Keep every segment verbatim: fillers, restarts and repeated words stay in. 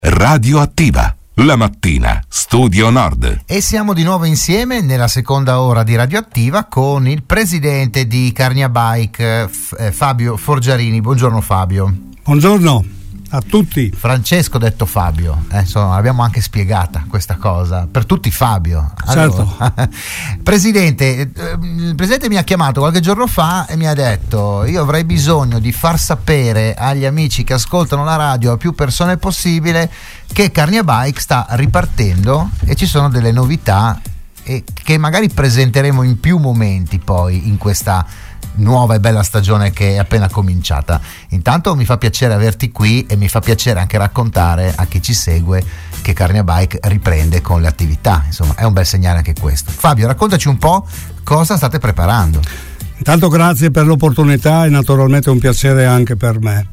Radioattiva, la mattina, Studio Nord. E siamo di nuovo insieme nella seconda ora di Radioattiva con il presidente di Carnia Bike, F- Fabio Forgiarini. Buongiorno Fabio. Buongiorno a tutti. Francesco detto Fabio, eh, insomma l'abbiamo anche spiegata questa cosa, per tutti Fabio. Allora, certo. Presidente, il Presidente mi ha chiamato qualche giorno fa e mi ha detto: io avrei bisogno di far sapere agli amici che ascoltano la radio, a più persone possibile, che Carnia Bike sta ripartendo e ci sono delle novità e che magari presenteremo in più momenti poi in questa nuova e bella stagione che è appena cominciata. Intanto mi fa piacere averti qui e mi fa piacere anche raccontare a chi ci segue che Carnia Bike riprende con le attività, insomma è un bel segnale anche questo. Fabio, raccontaci un po' cosa state preparando. Intanto grazie per l'opportunità e naturalmente è un piacere anche per me.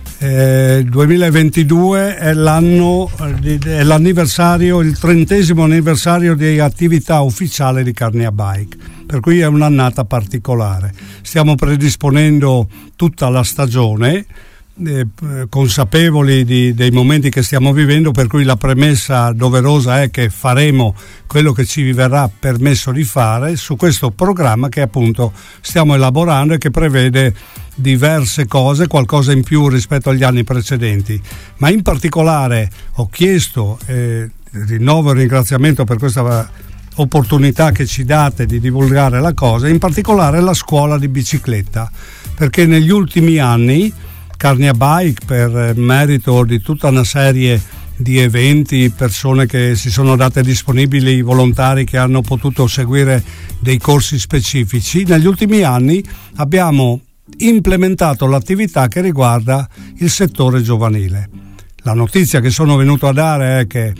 Eh, duemilaventidue è l'anno, è l'anniversario, il trentesimo anniversario di attività ufficiale di Carnia Bike, per cui è un'annata particolare. Stiamo predisponendo tutta la stagione, eh, consapevoli di, dei momenti che stiamo vivendo, per cui la premessa doverosa è che faremo quello che ci verrà permesso di fare su questo programma che appunto stiamo elaborando e che prevede diverse cose, qualcosa in più rispetto agli anni precedenti, ma in particolare ho chiesto, eh, rinnovo il ringraziamento per questa opportunità che ci date di divulgare la cosa, in particolare la scuola di bicicletta, perché negli ultimi anni Carnia Bike, per merito di tutta una serie di eventi, persone che si sono date disponibili, volontari che hanno potuto seguire dei corsi specifici, negli ultimi anni abbiamo implementato l'attività che riguarda il settore giovanile. La notizia che sono venuto a dare è che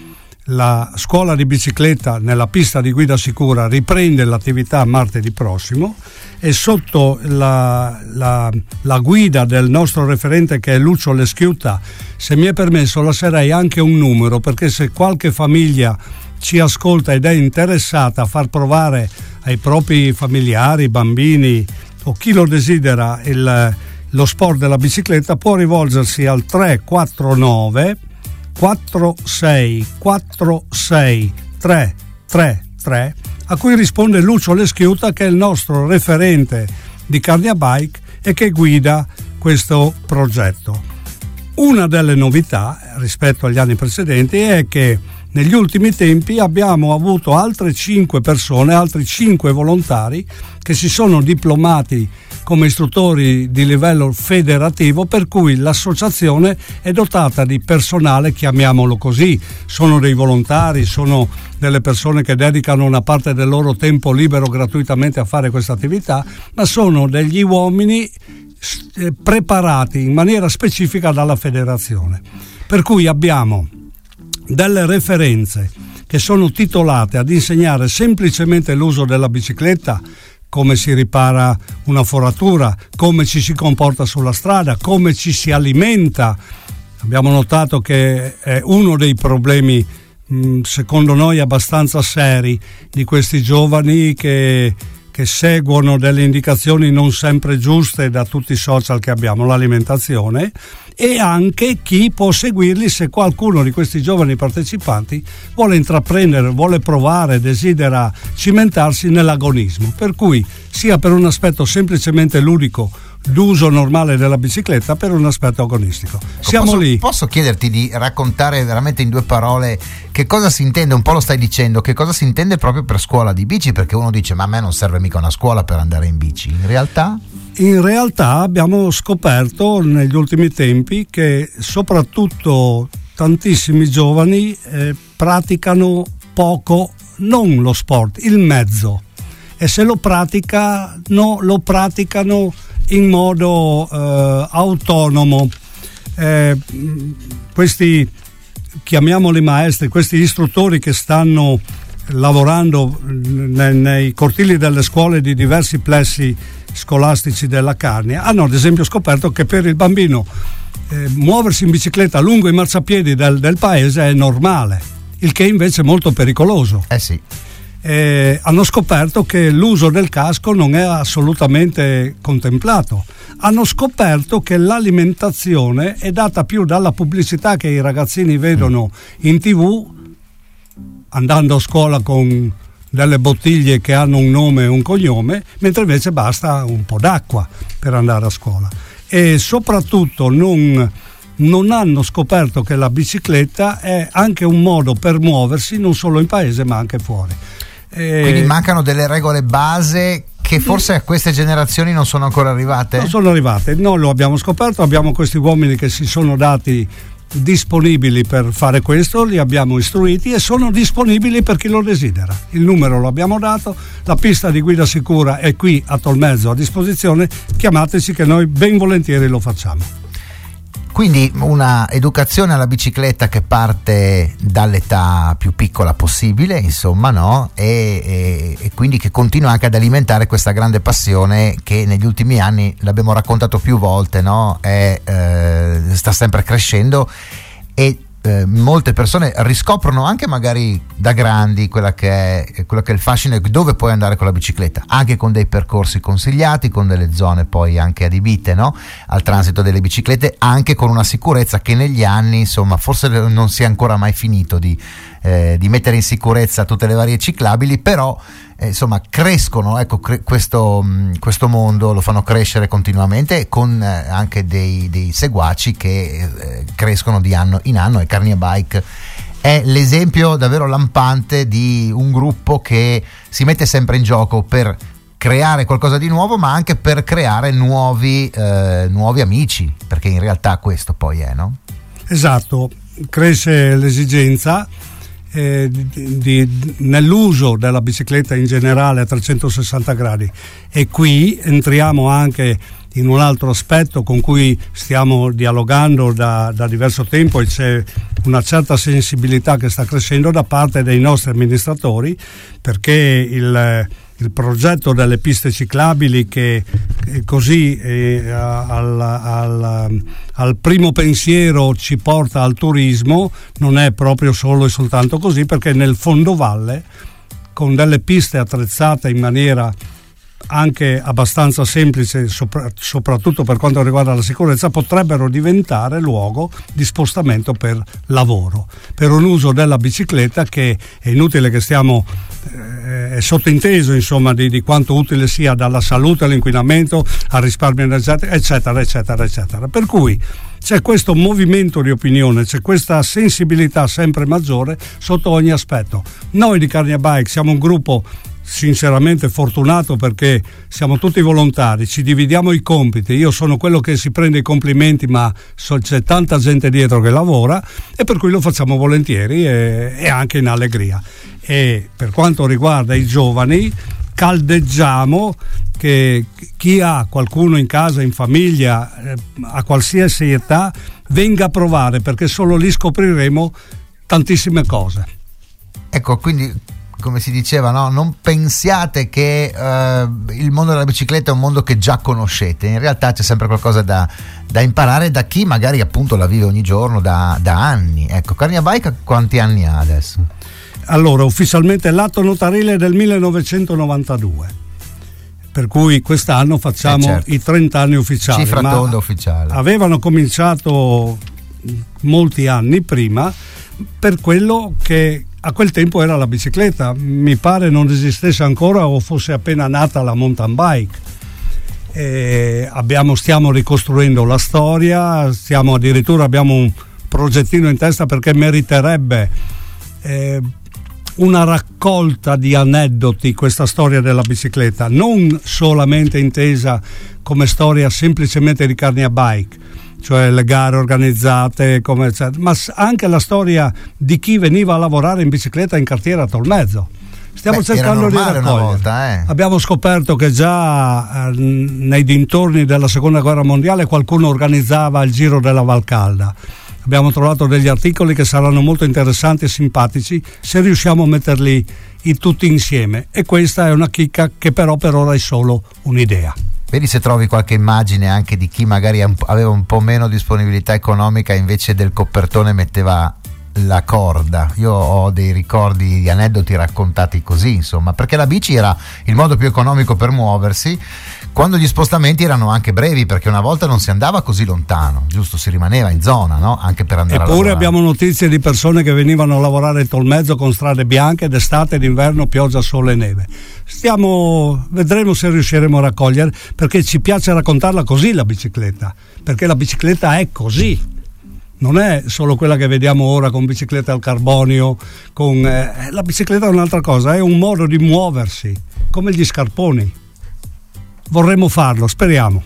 la scuola di bicicletta nella pista di guida sicura riprende l'attività martedì prossimo e sotto la, la, la guida del nostro referente, che è Lucio Leschiutta, se mi è permesso lascerei anche un numero, perché se qualche famiglia ci ascolta ed è interessata a far provare ai propri familiari, bambini o chi lo desidera il, lo sport della bicicletta, può rivolgersi al tre quattro nove quattro sei quattro sei tre tre tre, a cui risponde Lucio Leschiutta, che è il nostro referente di Carnia Bike e che guida questo progetto. Una delle novità rispetto agli anni precedenti è che negli ultimi tempi abbiamo avuto altre cinque persone, altri cinque volontari che si sono diplomati come istruttori di livello federativo, per cui l'associazione è dotata di personale, chiamiamolo così, sono dei volontari, sono delle persone che dedicano una parte del loro tempo libero gratuitamente a fare questa attività, ma sono degli uomini preparati in maniera specifica dalla federazione, per cui abbiamo delle referenze che sono titolate ad insegnare semplicemente l'uso della bicicletta, come si ripara una foratura, come ci si comporta sulla strada, come ci si alimenta. Abbiamo notato che è uno dei problemi, mh, secondo noi abbastanza seri, di questi giovani che che seguono delle indicazioni non sempre giuste da tutti i social che abbiamo, l'alimentazione, e anche chi può seguirli se qualcuno di questi giovani partecipanti vuole intraprendere, vuole provare, desidera cimentarsi nell'agonismo, per cui sia per un aspetto semplicemente ludico d'uso normale della bicicletta, per un aspetto agonistico. Siamo posso, lì. Posso chiederti di raccontare veramente in due parole che cosa si intende, un po' lo stai dicendo, che cosa si intende proprio per scuola di bici, perché uno dice ma a me non serve mica una scuola per andare in bici, in realtà? In realtà abbiamo scoperto negli ultimi tempi che soprattutto tantissimi giovani eh, praticano poco non lo sport, il mezzo, e se lo praticano lo praticano in modo eh, autonomo. Eh, questi, chiamiamoli maestri, questi istruttori che stanno lavorando nei, nei cortili delle scuole di diversi plessi scolastici della Carnia hanno ad esempio scoperto che per il bambino eh, muoversi in bicicletta lungo i marciapiedi del, del paese è normale, il che invece è molto pericoloso. Eh sì. eh, hanno scoperto che l'uso del casco non è assolutamente contemplato. Hanno scoperto che l'alimentazione è data più dalla pubblicità che i ragazzini vedono in tivù, andando a scuola con delle bottiglie che hanno un nome e un cognome, mentre invece basta un po' d'acqua per andare a scuola. E soprattutto non, non hanno scoperto che la bicicletta è anche un modo per muoversi non solo in paese ma anche fuori. E quindi mancano delle regole base che forse a queste generazioni non sono ancora arrivate? Non sono arrivate, noi lo abbiamo scoperto, abbiamo questi uomini che si sono dati disponibili per fare questo, li abbiamo istruiti e sono disponibili per chi lo desidera. Il numero lo abbiamo dato, la pista di guida sicura è qui a Tolmezzo a disposizione, chiamateci che noi ben volentieri lo facciamo. Quindi una educazione alla bicicletta che parte dall'età più piccola possibile, insomma, no? E, e, e quindi che continua anche ad alimentare questa grande passione che negli ultimi anni, l'abbiamo raccontato più volte, no? È, eh, sta sempre crescendo e eh, molte persone riscoprono anche magari da grandi quella che è, quello che è il fascino e dove puoi andare con la bicicletta, anche con dei percorsi consigliati, con delle zone poi anche adibite, no? Al transito delle biciclette, anche con una sicurezza che negli anni, insomma, forse non si è ancora mai finito di, eh, di mettere in sicurezza tutte le varie ciclabili, però eh, insomma crescono, ecco, cre- questo, mh, questo mondo lo fanno crescere continuamente con eh, anche dei, dei seguaci che eh, crescono di anno in anno, e Carnia Bike è l'esempio davvero lampante di un gruppo che si mette sempre in gioco per creare qualcosa di nuovo, ma anche per creare nuovi, eh, nuovi amici, perché in realtà questo poi è, no? Esatto, cresce l'esigenza eh, di, di, nell'uso della bicicletta in generale a trecentosessanta gradi, e qui entriamo anche in un altro aspetto con cui stiamo dialogando da, da diverso tempo, e c'è una certa sensibilità che sta crescendo da parte dei nostri amministratori, perché il, il progetto delle piste ciclabili che così eh, al, al, al primo pensiero ci porta al turismo non è proprio solo e soltanto così, perché nel fondovalle, con delle piste attrezzate in maniera anche abbastanza semplice, sopra, soprattutto per quanto riguarda la sicurezza, potrebbero diventare luogo di spostamento per lavoro, per un uso della bicicletta che è inutile che stiamo eh, è sottinteso, insomma, di, di quanto utile sia, dalla salute all'inquinamento al risparmio energetico, eccetera eccetera eccetera. Per cui c'è questo movimento di opinione, c'è questa sensibilità sempre maggiore sotto ogni aspetto. Noi di Carnia Bike siamo un gruppo sinceramente fortunato, perché siamo tutti volontari, ci dividiamo i compiti, io sono quello che si prende i complimenti, ma so, c'è tanta gente dietro che lavora, e per cui lo facciamo volentieri e, e anche in allegria. E per quanto riguarda i giovani, caldeggiamo che chi ha qualcuno in casa, in famiglia, eh, a qualsiasi età, venga a provare, perché solo lì scopriremo tantissime cose. Ecco, quindi come si diceva, no? Non pensiate che uh, il mondo della bicicletta è un mondo che già conoscete, in realtà c'è sempre qualcosa da, da imparare da chi magari appunto la vive ogni giorno da, da anni. Ecco, Carnia Bike quanti anni ha adesso? Allora, ufficialmente l'atto notarile è del millenovecentonovantadue, per cui quest'anno facciamo eh certo. i trenta anni ufficiali. Cifra tonda ufficiale. Avevano cominciato molti anni prima, per quello che a quel tempo era la bicicletta, mi pare non esistesse ancora o fosse appena nata la mountain bike. E abbiamo, stiamo ricostruendo la storia, stiamo addirittura abbiamo un progettino in testa, perché meriterebbe eh, una raccolta di aneddoti questa storia della bicicletta, non solamente intesa come storia semplicemente di Carnia Bike, cioè le gare organizzate, come, ma anche la storia di chi veniva a lavorare in bicicletta in cartiera a Tolmezzo. Stiamo Beh, cercando di raccogliere. Una volta, eh. Abbiamo scoperto che già eh, nei dintorni della seconda guerra mondiale qualcuno organizzava il Giro della Valcalda. Abbiamo trovato degli articoli che saranno molto interessanti e simpatici se riusciamo a metterli in tutti insieme, e questa è una chicca che però per ora è solo un'idea. Vedi se trovi qualche immagine anche di chi magari aveva un po' meno disponibilità economica, invece del copertone metteva la corda. Io ho dei ricordi di aneddoti raccontati così, insomma, perché la bici era il modo più economico per muoversi, quando gli spostamenti erano anche brevi, perché una volta non si andava così lontano, giusto? Si rimaneva in zona, no? Anche per andare Eppure a lavorare. Abbiamo notizie di persone che venivano a lavorare in Tolmezzo con strade bianche d'estate, d'inverno, pioggia, sole e neve. Stiamo, vedremo se riusciremo a raccogliere, perché ci piace raccontarla così la bicicletta, perché la bicicletta è così. Non è solo quella che vediamo ora con bicicletta al carbonio, con, eh, la bicicletta è un'altra cosa, è un modo di muoversi, come gli scarponi. Vorremmo farlo, speriamo.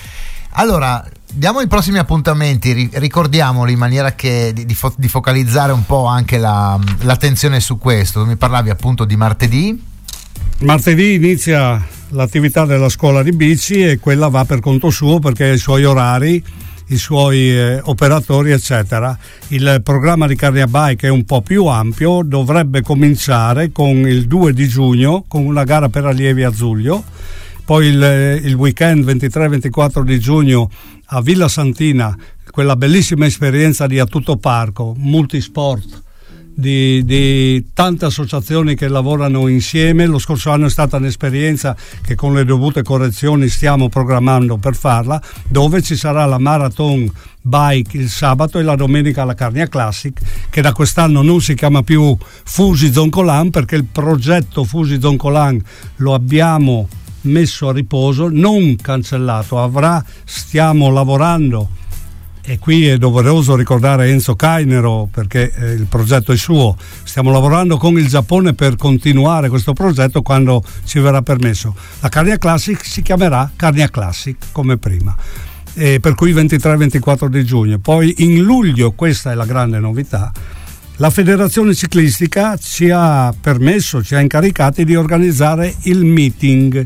Allora, diamo i prossimi appuntamenti, ricordiamoli in maniera che di, di, fo- di focalizzare un po' anche la, l'attenzione su questo. Mi parlavi appunto di martedì. Martedì inizia l'attività della scuola di bici e quella va per conto suo, perché ha i suoi orari, i suoi eh, operatori eccetera. Il programma di Carnia Bike è un po' più ampio, dovrebbe cominciare con il due di giugno con una gara per allievi a Zuglio, poi il, il weekend ventitré ventiquattro di giugno a Villa Santina, quella bellissima esperienza di A Tutto Parco, multisport, Di, di tante associazioni che lavorano insieme. Lo scorso anno è stata un'esperienza che con le dovute correzioni stiamo programmando per farla, dove ci sarà la Marathon Bike il sabato e la domenica la Carnia Classic, che da quest'anno non si chiama più Fusi Zoncolan, perché il progetto Fusi Zoncolan lo abbiamo messo a riposo, non cancellato, avrà, stiamo lavorando. E qui è doveroso ricordare Enzo Cainero, perché eh, il progetto è suo. Stiamo lavorando con il Giappone per continuare questo progetto quando ci verrà permesso. La Carnia Classic si chiamerà Carnia Classic come prima, e per cui ventitré ventiquattro di giugno. Poi in luglio, questa è la grande novità, la Federazione Ciclistica ci ha permesso, ci ha incaricati di organizzare il meeting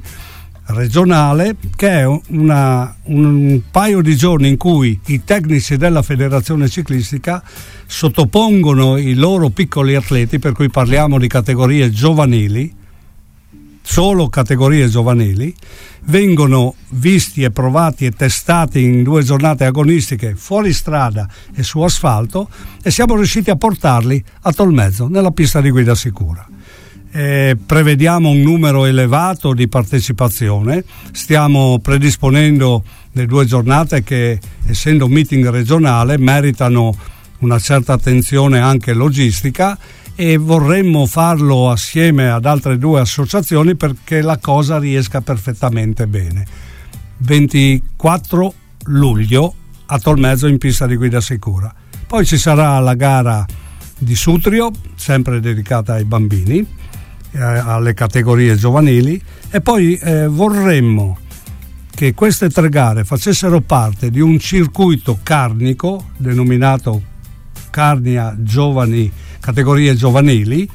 regionale, che è una, un paio di giorni in cui i tecnici della Federazione Ciclistica sottopongono i loro piccoli atleti, per cui parliamo di categorie giovanili, solo categorie giovanili, vengono visti e provati e testati in due giornate agonistiche fuori strada e su asfalto, e siamo riusciti a portarli a Tolmezzo nella pista di guida sicura. Eh, prevediamo un numero elevato di partecipazione, stiamo predisponendo le due giornate che, essendo meeting regionale, meritano una certa attenzione anche logistica, e vorremmo farlo assieme ad altre due associazioni perché la cosa riesca perfettamente bene. ventiquattro luglio a Tolmezzo in pista di guida sicura. Poi ci sarà la gara di Sutrio, sempre dedicata ai bambini, alle categorie giovanili, e poi eh, vorremmo che queste tre gare facessero parte di un circuito carnico denominato Carnia Giovani, categorie giovanili,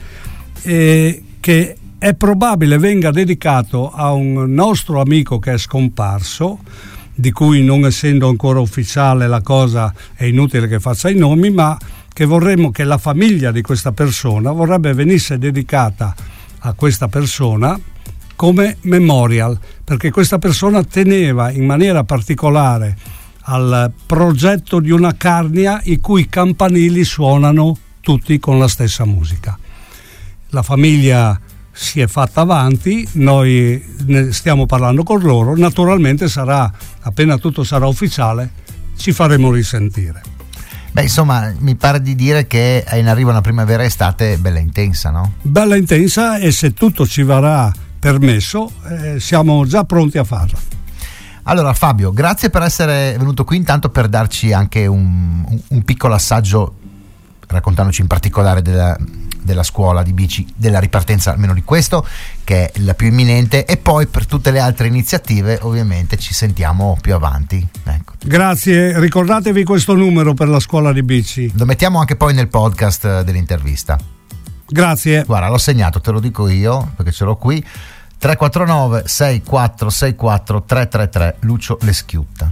eh, che è probabile venga dedicato a un nostro amico che è scomparso, di cui, non essendo ancora ufficiale la cosa, è inutile che faccia i nomi, ma che vorremmo che la famiglia di questa persona vorrebbe venisse dedicata a questa persona come memorial, perché questa persona teneva in maniera particolare al progetto di una Carnia i cui campanili suonano tutti con la stessa musica. La famiglia si è fatta avanti, noi ne stiamo parlando con loro, naturalmente sarà, appena tutto sarà ufficiale, ci faremo risentire. Beh, insomma, mi pare di dire che è in arrivo una primavera estate bella intensa, no? Bella intensa, e se tutto ci verrà permesso, eh, siamo già pronti a farla. Allora Fabio, grazie per essere venuto qui, intanto per darci anche un, un, un piccolo assaggio, raccontandoci in particolare della, della scuola di bici, della ripartenza almeno di questo, che è la più imminente, e poi per tutte le altre iniziative ovviamente ci sentiamo più avanti. Ecco. Grazie, ricordatevi questo numero per la scuola di bici. Lo mettiamo anche poi nel podcast dell'intervista. Grazie. Guarda, l'ho segnato, te lo dico io perché ce l'ho qui. tre quattro nove sei quattro sei quattro tre tre tre, Lucio Leschiutta.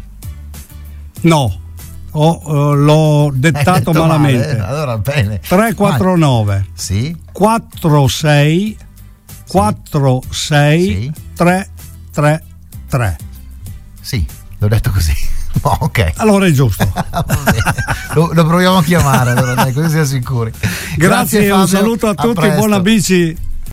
No, oh, uh, l'ho dettato detto malamente. Male, allora bene. tre quattro nove sì quattro sei quattro sei sì. tre tre tre. Sì, l'ho detto così. Oh, ok. Allora è giusto. lo, lo proviamo a chiamare, allora, dai, così siamo sicuri. Grazie, Grazie un saluto a tutti, buona bici.